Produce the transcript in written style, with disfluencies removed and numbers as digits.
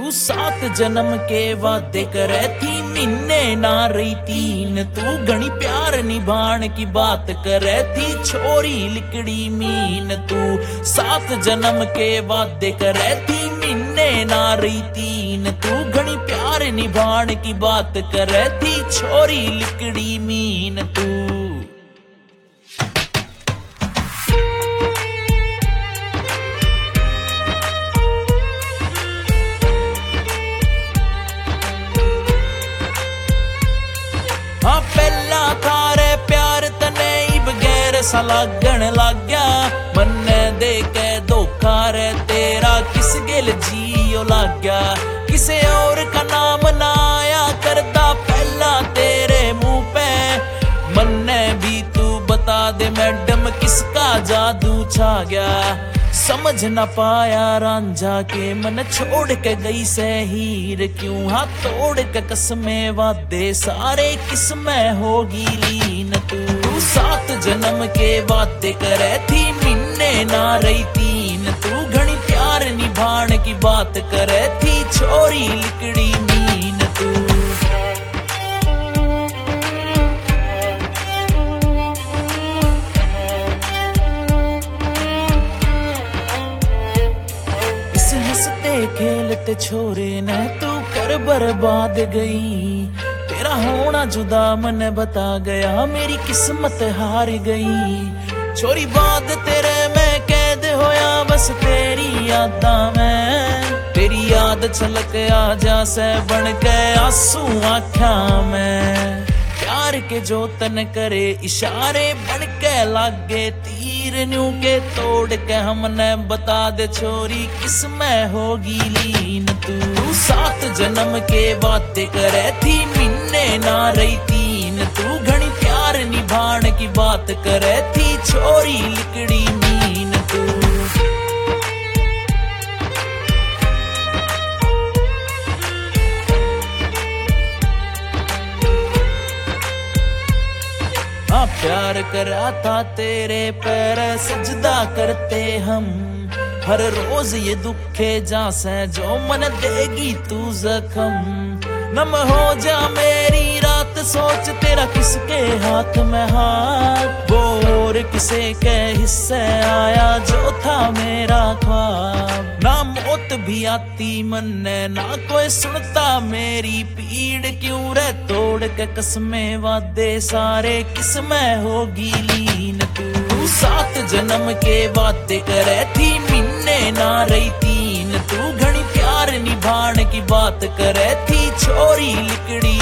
तू 7 जन्म के वादे करे थी, महीने ना रही 3। तू घनी प्यार निभान की बात करे थी, छोरी लिकड़ी मीन। तू 7 जन्म के वादे करे थी, महीने ना रही 3। तू घनी प्यार निभान की बात करे थी, छोरी लिकड़ी मीन। तू हाँ पहला थारे प्यार तने बगैर सा लागण लग गया, मन्ने दे के धोखा रे तेरा किस गिल जियो लग गया। किसे और का नाम ना आया करदा पहला तेरे मुंह पे, मन्ने भी तू बता दे मैडम किसका जादू छा गया। समझ न पाया रांझा के मन छोड़ के गई से हीर, क्यों हाथ तोड़ के कसमें वादे सारे किसमें होगी लीन। तू 7 जन्म के वादे करे थी, महीने ना रही 3। तू घनी प्यार निभान की बात करे थी, छोरी लिकड़ी मीन। तू खेलते छोरे ने तू कर बर्बाद गई, तेरा होना जुदा मन बता गया, मेरी किस्मत हार गई। छोरी बाद तेरे मैं कैद होया बस तेरी यादा में, तेरी याद छलक आ जा से बन के आंसू आँखा में। प्यार के जो तन करे इशारे बन के लागे तीर, न्यू के तोड़ के हमने बता दे छोरी किसमें होगी लीन। तू 7 जन्म के बातें करे थी, महीने ना रही 3। तू घनी प्यार निभान की बात करे थी, छोरी लिकड़ी मीन। तू प्यार करा था तेरे पैर सजदा करते हम, हर रोज ये दुखे जा से जो मन देगी तू जख्म। नम हो जा मेरी रात सोच तेरा किसके हाथ में हाथ, वो और किसे के हिस्से आया जो था मेरा ख्वाब। ना मौत भी आती मन ना कोई सुनता मेरी पीड़, क्यों रे तोड़ के कसमें वादे सारे किसमें होगी लीन। तू 7 जन्म के वादे करे थी, महीने ना रही 3। तू घनी प्यार निभान की बात करे थी, छोरी लिकड़ी